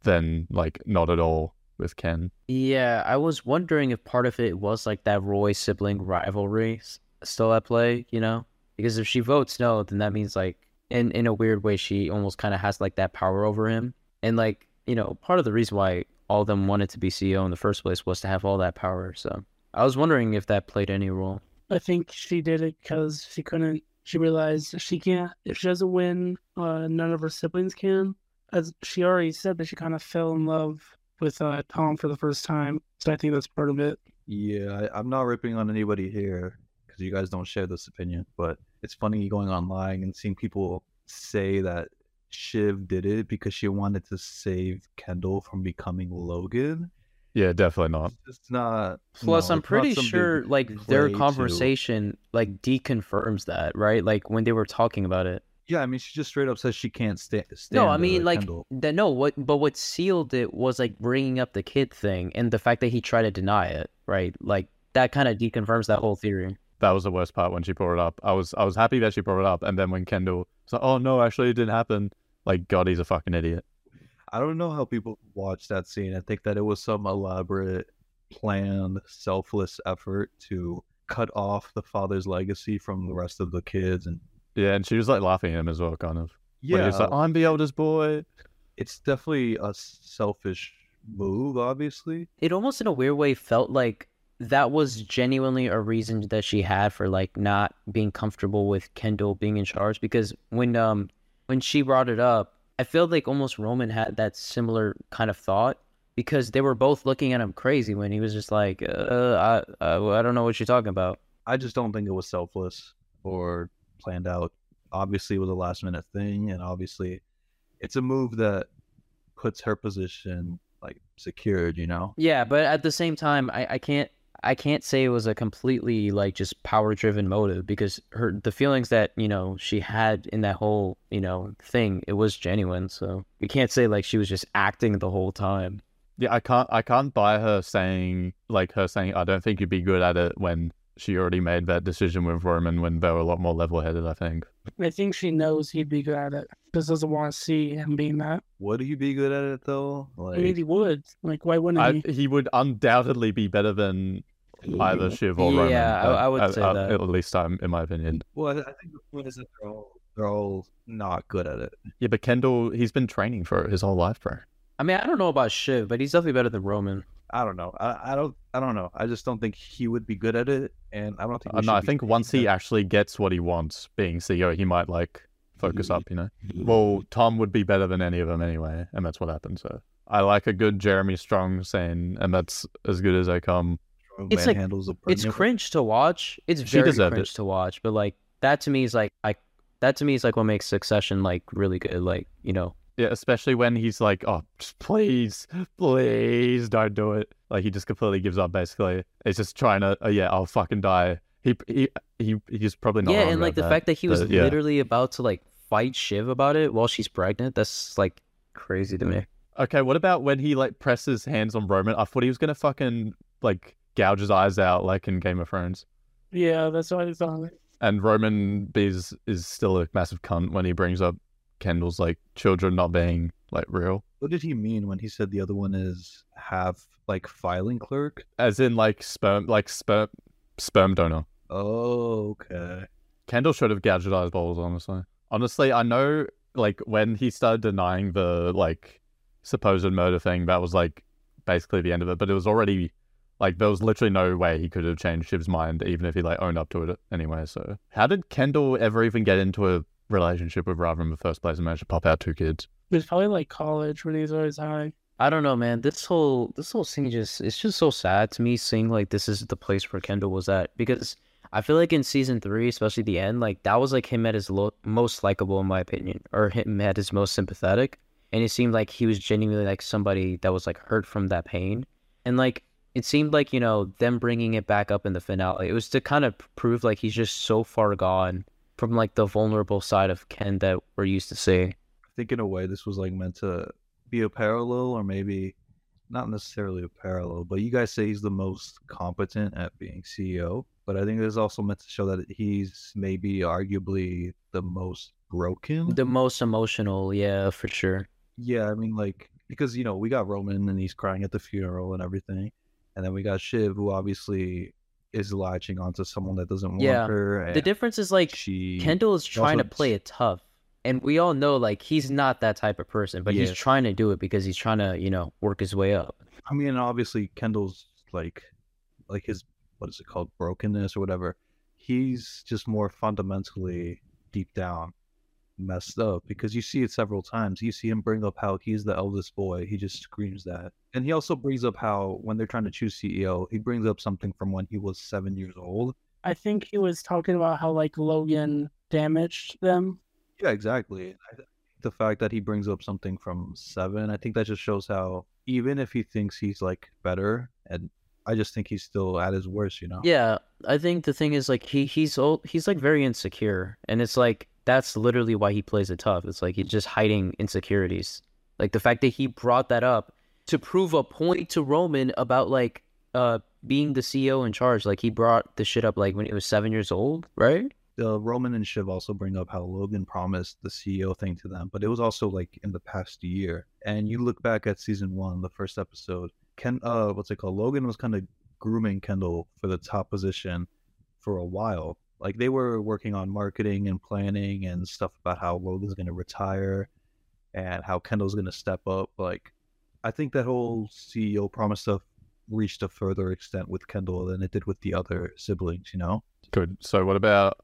then like not at all with Ken. Yeah, I was wondering if part of it was like that Roy sibling rivalry s- still at play, you know? Because if she votes no, then that means like in in a weird way she almost kind of has like that power over him. And like, you know, part of the reason why all of them wanted to be C E O in the first place was to have all that power. So I was wondering if that played any role. I think she did it because she couldn't. She realized she can't. If she doesn't win, uh, none of her siblings can. As she already said, that she kind of fell in love with uh, Tom for the first time. So I think that's part of it. Yeah, I, I'm not ripping on anybody here because you guys don't share this opinion, but it's funny going online and seeing people say that Shiv did it because she wanted to save Kendall from becoming Logan. Yeah, definitely not. It's not. Plus, no, I'm it's not pretty some big sure like their play to- conversation like deconfirms that, right? Like when they were talking about it. Yeah, I mean, she just straight up says she can't sta- stand. No, I uh, mean like Kendall. that. No, what? But what sealed it was like bringing up the kid thing and the fact that he tried to deny it, right? Like that kind of deconfirms that whole theory. That was the worst part when she brought it up. I was I was happy that she brought it up, and then when Kendall was like, "Oh no, actually it didn't happen," like God, he's a fucking idiot. I don't know how people watch that scene. I think that it was some elaborate, planned, selfless effort to cut off the father's legacy from the rest of the kids. And Yeah, and she was like laughing at him as well, kind of. When he yeah, was like, "I'm the eldest boy." it's definitely a selfish move, obviously. It almost in a weird way felt like that was genuinely a reason that she had for like not being comfortable with Kendall being in charge, because when um when she brought it up, I feel like almost Roman had that similar kind of thought because they were both looking at him crazy when he was just like, uh, I, uh, I don't know what you're talking about. I just don't think it was selfless or planned out. Obviously, it was a last minute thing, and obviously, it's a move that puts her position like secured. You know. Yeah, but at the same time, I, I can't I can't say it was a completely like just power driven motive because her the feelings that, you know, she had in that whole, you know, thing, it was genuine. So you can't say like she was just acting the whole time. Yeah, I can't I can't buy her saying like her saying I don't think you'd be good at it when she already made that decision with Roman when they were a lot more level headed, I think. I think she knows he'd be good at it. Just doesn't want to see him being that. Would he be good at it though? Like, I mean, he would. Like, why wouldn't I, he? he would undoubtedly be better than either Shiv or Roman. Yeah, I- uh, I would uh, say uh, that. At least um, in my opinion. well, I I think the point is that they're all they're all not good at it. Yeah, but Kendall, he's been training for it his whole life, bro. I mean, I don't know about Shiv, but he's definitely better than Roman. I don't know. I, I don't. I don't know. I just don't think he would be good at it, and I don't think. we Uh, no, should I be think saying once he that. actually gets what he wants, being C E O, he might like focus up, you know. Well, Tom would be better than any of them anyway, and that's what happened. So I like a good Jeremy Strong saying, and that's as good as they come. Strong It's man like- handles a It's pregnant- cringe to watch. It's She very deserved cringe it. to watch, but like that to me is like I that to me is like what makes Succession like really good. Like, you know, Yeah, especially when he's like, "Oh, just please, please don't do it." Like he just completely gives up. Basically, he's just trying to. Oh yeah, I'll fucking die. He he he he's probably not. yeah, wrong and like about the that. fact that he was but, yeah. literally about to like fight Shiv about it while she's pregnant, that's like crazy to me. Okay, what about when he like presses hands on Roman? I thought he was gonna fucking like gouge his eyes out like in Game of Thrones. Yeah, that's what I thought. And Roman is is still a massive cunt when he brings up Kendall's like children not being like real. What did he mean when he said the other one is half like filing clerk? As in like sperm like sperm sperm donor. Oh, okay. Kendall should have gouged his eyeballs, honestly. Honestly, I know like when he started denying the like supposed murder thing, that was like basically the end of it. But it was already like there was literally no way he could have changed Shiv's mind, even if he like owned up to it anyway. So how did Kendall ever even get into a relationship with Raven in the first place and manage to pop out two kids? It was probably like college when he was always high. I don't know, man. This whole this whole thing just it's just so sad to me seeing like this is the place where Kendall was at, because I feel like in season three, especially the end, like that was like him at his lo- most likable in my opinion, or him at his most sympathetic, and it seemed like he was genuinely like somebody that was like hurt from that pain, and like it seemed like, you know, them bringing it back up in the finale, it was to kind of prove like he's just so far gone from like the vulnerable side of Ken that we're used to seeing. I think in a way this was like meant to be a parallel, or maybe not necessarily a parallel, but you guys say he's the most competent at being C E O. But I think it's also meant to show that he's maybe arguably the most broken. The most emotional, yeah, for sure. Yeah, I mean, like because you know we got Roman and he's crying at the funeral and everything, and then we got Shiv who obviously is latching onto someone that doesn't want Yeah. her. The And difference is like she Kendall is trying to also- play it tough. And we all know like he's not that type of person, but he's Yeah. trying to do it because he's trying to, you know, work his way up. I mean, obviously Kendall's like, like his what is it called, brokenness or whatever. He's just more fundamentally deep down messed up because you see it several times. You see him bring up how he's the eldest boy. He just screams that, and he also brings up how when they're trying to choose C E O, he brings up something from when he was seven years old. I think he was talking about how like Logan damaged them. Yeah, exactly. I th- the fact that he brings up something from seven, I think that just shows how even if he thinks he's like better, and I just think he's still at his worst, you know. Yeah, I think the thing is like he he's old, he's like very insecure, and it's like that's literally why he plays it tough. It's like he's just hiding insecurities. Like the fact that he brought that up to prove a point to Roman about like uh being the C E O in charge. Like he brought the shit up like when he was seven years old, right? Uh, Roman and Shiv also bring up how Logan promised the C E O thing to them, but it was also like in the past year. And you look back at season one, the first episode, Ken, uh, what's it called? Logan was kind of grooming Kendall for the top position for a while. Like they were working on marketing and planning and stuff about how Logan's going to retire and how Kendall's going to step up. Like, I think that whole C E O promise stuff reached a further extent with Kendall than it did with the other siblings, you know? Good. So what about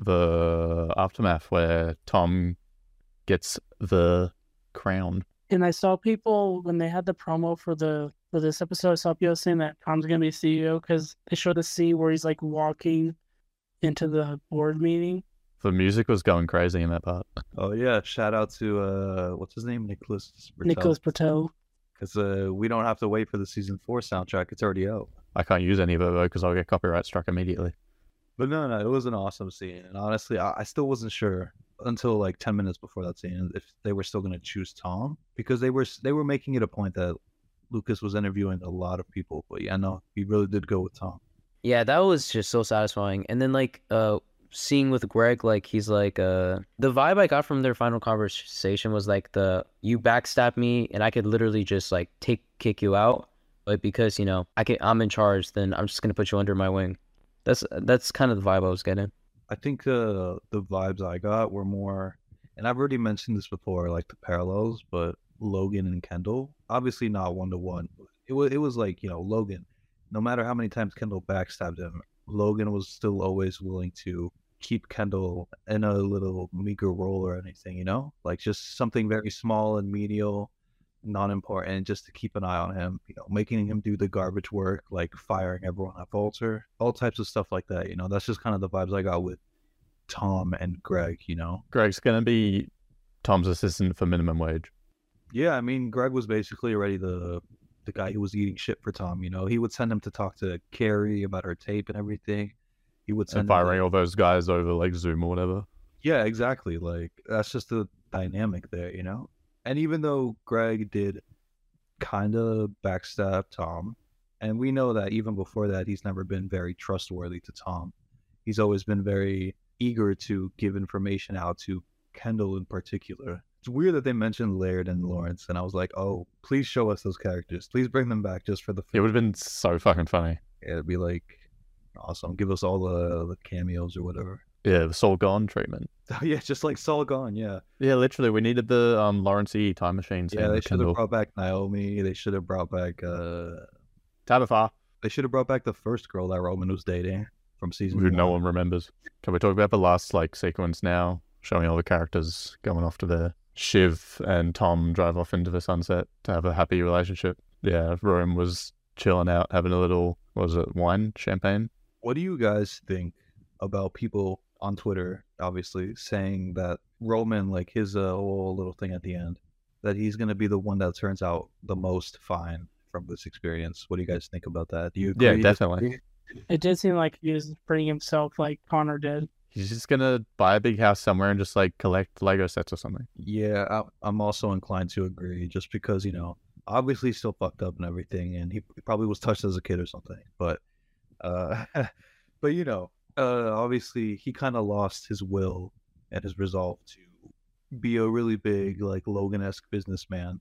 the aftermath where Tom gets the crown? And I saw people when they had the promo for the for this episode, I saw people saying that Tom's gonna be C E O because they showed the scene where he's like walking into the board meeting. The music was going crazy in that part. Oh yeah, shout out to uh what's his name? Nicholas Nicholas Patel. Because uh, we don't have to wait for the season four soundtrack. It's already out. I can't use any of it though because I'll get copyright struck immediately. But no, no, it was an awesome scene. And honestly, I, I still wasn't sure until like ten minutes before that scene if they were still going to choose Tom, because they were they were making it a point that Lucas was interviewing a lot of people. But yeah, no, he really did go with Tom. Yeah, that was just so satisfying. And then like uh seeing with Greg, like he's like uh the vibe I got from their final conversation was like the you backstab me and I could literally just like take kick you out, but because you know I can I'm in charge, then I'm just gonna put you under my wing. That's that's kind of the vibe I was getting. I think uh, the vibes I got were more, and I've already mentioned this before, like the parallels, but Logan and Kendall, obviously not one to one. It was it was like, you know, Logan, no matter how many times Kendall backstabbed him, Logan was still always willing to keep Kendall in a little meager role or anything, you know, like just something very small and menial, not important, just to keep an eye on him, you know, making him do the garbage work, like firing everyone at Volter, all types of stuff like that, you know. That's just kind of the vibes I got with Tom and Greg, you know. Greg's gonna be Tom's assistant for minimum wage. Yeah, I mean, Greg was basically already the the guy who was eating shit for Tom, you know. He would send him to talk to Carrie about her tape and everything. He would send And him firing to- all those guys over like Zoom or whatever. Yeah, exactly. Like that's just the dynamic there, you know. And even though Greg did kind of backstab Tom, and we know that even before that, he's never been very trustworthy to Tom. He's always been very eager to give information out to Kendall in particular. It's weird that they mentioned Laird and Lawrence, and I was like, oh, please show us those characters. Please bring them back just for the. It would have been so fucking funny. It'd be like awesome. Give us all the, the cameos or whatever. Yeah, the Soul Gone treatment. Yeah, just like Saul Gone. Yeah. Yeah, literally, we needed the um Lawrence E time machine. scene Yeah, they with should have Kendall. brought back Naomi. They should have brought back. uh Tabitha, They should have brought back the first girl that Roman was dating from season who one. no one remembers. Can we talk about the last like sequence now, showing all the characters going off to their Shiv and Tom drive off into the sunset to have a happy relationship. Yeah, Rome was chilling out, having a little, what was it, wine, champagne? What do you guys think about people on Twitter, obviously, saying that Roman, like his uh, whole little thing at the end, that he's going to be the one that turns out the most fine from this experience? What do you guys think about that? Do you agree? Yeah, definitely. It did seem like he was bringing himself like Connor did. He's just gonna buy a big house somewhere and just like collect Lego sets or something. Yeah, I, I'm also inclined to agree, just because, you know, obviously he's still fucked up and everything, and he probably was touched as a kid or something. But, uh, but you know, uh, obviously he kind of lost his will and his resolve to be a really big, like Logan-esque businessman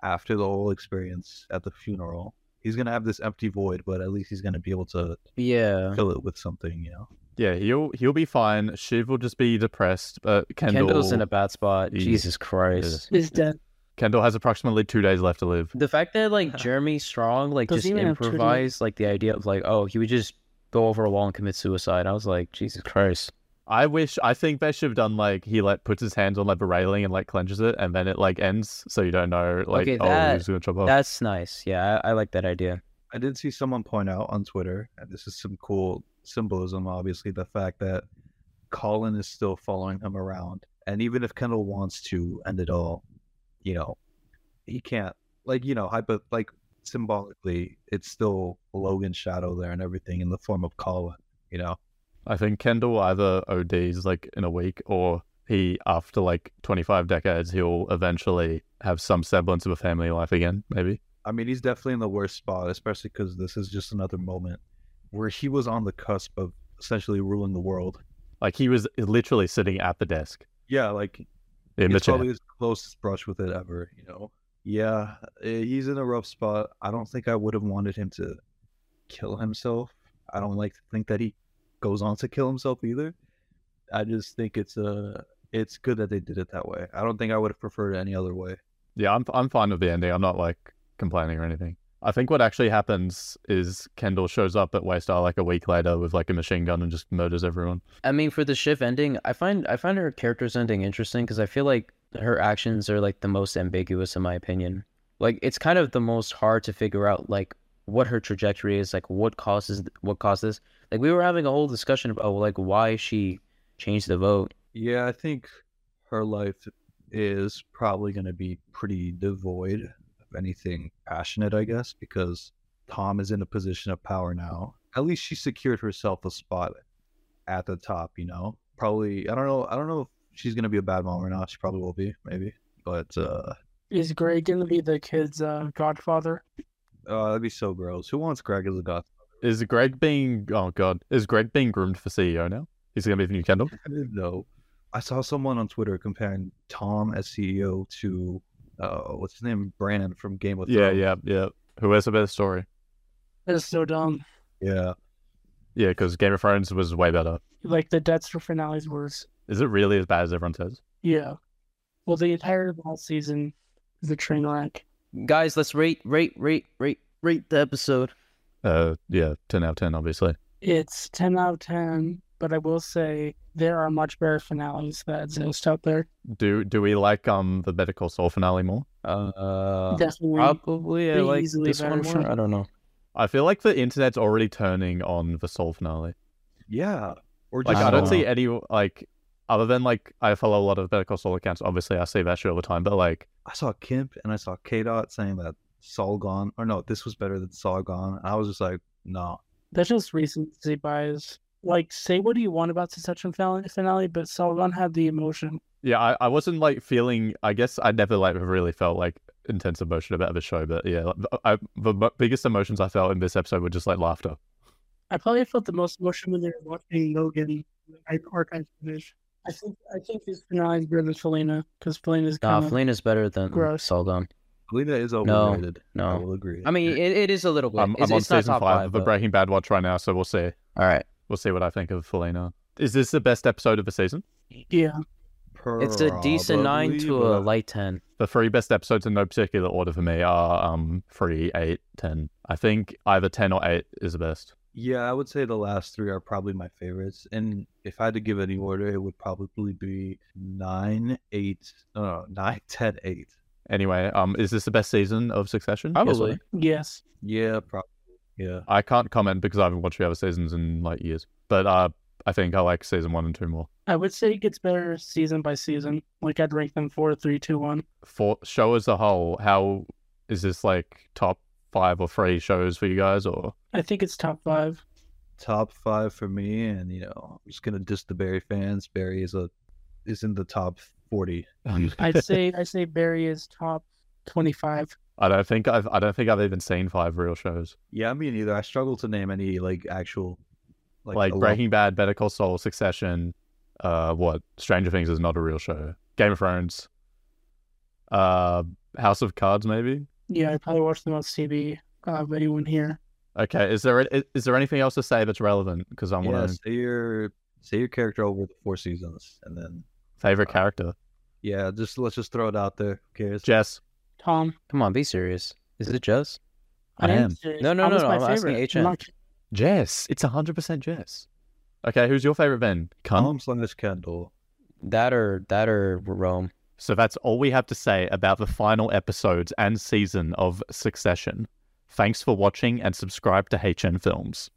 after the whole experience at the funeral. He's gonna have this empty void, but at least he's gonna be able to Yeah. fill it with something, you know. Yeah, he'll he'll be fine. Shiv will just be depressed, but Kendall Kendall's in a bad spot. He's- Jesus Christ. Is dead. Kendall has approximately two days left to live. The fact that like Jeremy Strong like Does just he even have two improvised like the idea of like, oh, he would just go over a wall and commit suicide. I was like, Jesus Christ. I wish I think they should have done like he like puts his hands on like the railing and like clenches it, and then it like ends, so you don't know like Okay, oh that- who's gonna chop off. That's nice. Yeah, I, I like that idea. I did see someone point out on Twitter, and this is some cool symbolism, obviously, the fact that Colin is still following him around. And even if Kendall wants to end it all, you know, he can't. Like, you know, hypo, like symbolically, it's still Logan's shadow there and everything in the form of Colin, you know? I think Kendall either O Ds like in a week, or he after like twenty-five decades he'll eventually have some semblance of a family life again, maybe. I mean, he's definitely in the worst spot, especially because this is just another moment where he was on the cusp of essentially ruling the world. Like he was literally sitting at the desk Yeah, like in the it's chair. probably his closest brush with it ever, you know. Yeah, eh, he's in a rough spot. I don't think I would have wanted him to kill himself. I don't like to think that he goes on to kill himself either. I just think it's uh it's good that they did it that way. I don't think I would have preferred it any other way. Yeah, I'm I'm fine with the ending. I'm not like complaining or anything. I think what actually happens is Kendall shows up at Waystar like a week later with like a machine gun and just murders everyone. I mean, for the Shiv ending, I find I find her character's ending interesting because I feel like her actions are like the most ambiguous in my opinion. Like it's kind of the most hard to figure out like what her trajectory is, like what causes what causes. Like we were having a whole discussion about like why she changed the vote. Yeah, I think her life is probably going to be pretty devoid of anything passionate, I guess, because Tom is in a position of power now. At least she secured herself a spot at the top, you know. Probably, I don't know, I don't know if she's going to be a bad mom or not. She probably will be, maybe. But uh, Is Greg gonna be the kid's uh, godfather? uh, that'd be so gross. Who wants Greg as a god? Is Greg being oh god, is Greg being groomed for C E O now? He's gonna be the new Kendall? I didn't know. I saw someone on Twitter comparing Tom as C E O to uh, what's his name, Bran from Game of Yeah, Thrones. yeah, yeah. Who has a better story? That's so dumb. yeah. Yeah, because Game of Thrones was way better. Like the Dexter finale's worse. Is it really as bad as everyone says? Yeah. Well, the entire last season is a train wreck. Guys, let's rate rate rate rate rate the episode. Uh, yeah, ten out of ten, obviously. It's ten out of ten, but I will say there are much better finales that exist out there. Do do we like um the Better Call Saul finale more? Uh, Definitely. probably I be like easily this one better more. I don't know. I feel like the internet's already turning on the Soul finale. Yeah. Or Like, just I don't know. see any, like, other than, like, I follow a lot of Better Call Saul accounts. Obviously, I see that shit all the time, but, like, I saw Kimp and I saw K Dot saying that Saul gone, or no, this was better than Saul gone. And I was just like, no. That's just recency bias. Like, say what you want about Succession finale, finale but Salgon had the emotion. yeah, I, I wasn't, like, feeling, I guess I never, like, really felt, like, intense emotion about the show, but, yeah, like, I, the mo- biggest emotions I felt in this episode were just, like, laughter. I probably felt the most emotion when they were watching Logan archive finish. I think I think his finale is better than Felina because Felina's Nah, kind of Felena's better than gross. Salgon. Lena is No, overrated. I No, will agree. I mean it, it is a little bit. I'm, it's, I'm on it's not season top five five. of the but- Breaking Bad watch right now, so we'll see. All right, We'll see what I think of Felina. Is this the best episode of the season? yeah. it's a decent nine Probably, to a but light ten. The three best episodes in no particular order for me are um three, eight, ten. I think either ten or eight is the best. Yeah, I would say the last three are probably my favorites. And if I had to give any order, it would probably be nine, eight, no, no, nine, ten, eight. Anyway, um, is this the best season of Succession? Yes or no? Probably. Yes. Yeah, probably. Yeah. I can't comment because I haven't watched the other seasons in like years. But uh, I think I like season one and two more. I would say it gets better season by season. Like I'd rank them four, three, two, one. For show as a whole, how is this like top five or three shows for you guys, or I think it's top five. Top five for me, and you know, I'm just gonna diss the Barry fans. Barry is a is in the top forty. I'd say I say Barry is top twenty-five. I don't think I've I don't think I've even seen five real shows Yeah, me neither. I struggle to name any like actual like, like, alum- Breaking Bad, Better Call Saul, Succession. Uh, what Stranger Things is not a real show. Game of Thrones. Uh, House of Cards, maybe. Yeah, I probably watch the most T V uh, of anyone here. Okay, is there is there anything else to say that's relevant? Because I want Yeah, to say your say your character over the four seasons, and then favorite character. yeah, just let's just throw it out there. Who cares? Jess. Tom. Come on, be serious. Is it Jess? I am. serious. No, no, Tom no, is no, my I'm asking favorite. H I'm N. not- Jess. It's one hundred percent Jess. Okay, who's your favorite Ben? Cunt? Tom slash Kendall. That or that or Rome. So that's all we have to say about the final episodes and season of Succession. Thanks for watching and subscribe to H N Films.